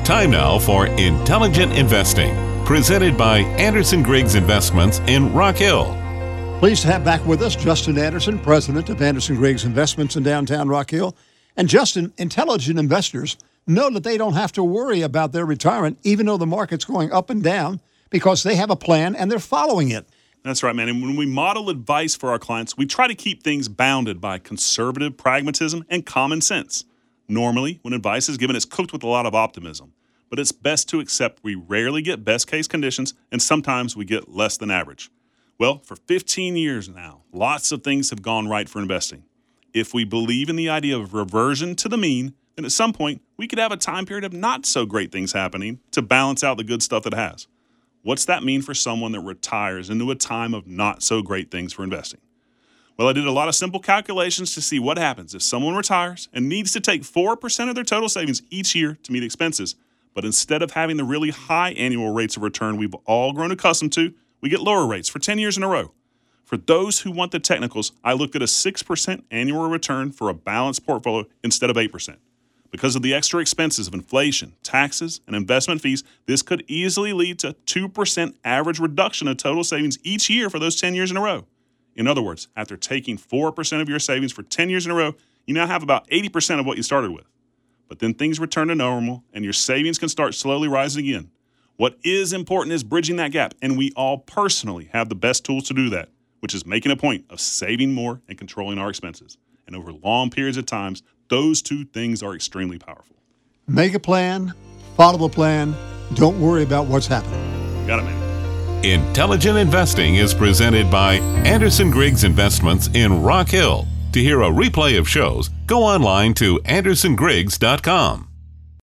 Time now for Intelligent Investing, presented by Anderson Griggs Investments in Rock Hill. Pleased to have back with us Justin Anderson, president of Anderson Griggs Investments in downtown Rock Hill. And Justin, intelligent investors know that they don't have to worry about their retirement, even though the market's going up and down, because they have a plan and they're following it. That's right, man. And when we model advice for our clients, we try to keep things bounded by conservative pragmatism and common sense. Normally, when advice is given, it's cooked with a lot of optimism. But it's best to accept we rarely get best-case conditions, and sometimes we get less than average. Well, for 15 years now, lots of things have gone right for investing. If we believe in the idea of reversion to the mean, then at some point, we could have a time period of not-so-great things happening to balance out the good stuff that has. What's that mean for someone that retires into a time of not-so-great things for investing? Well, I did a lot of simple calculations to see what happens if someone retires and needs to take 4% of their total savings each year to meet expenses. But instead of having the really high annual rates of return we've all grown accustomed to, we get lower rates for 10 years in a row. For those who want the technicals, I looked at a 6% annual return for a balanced portfolio instead of 8%. Because of the extra expenses of inflation, taxes, and investment fees, this could easily lead to 2% average reduction of total savings each year for those 10 years in a row. In other words, after taking 4% of your savings for 10 years in a row, you now have about 80% of what you started with. But then things return to normal, and your savings can start slowly rising again. What is important is bridging that gap, and we all personally have the best tools to do that, which is making a point of saving more and controlling our expenses. And over long periods of times, those two things are extremely powerful. Make a plan, follow the plan, don't worry about what's happening. Got it, man. Intelligent Investing is presented by Anderson Griggs Investments in Rock Hill. To hear a replay of shows, go online to andersongriggs.com.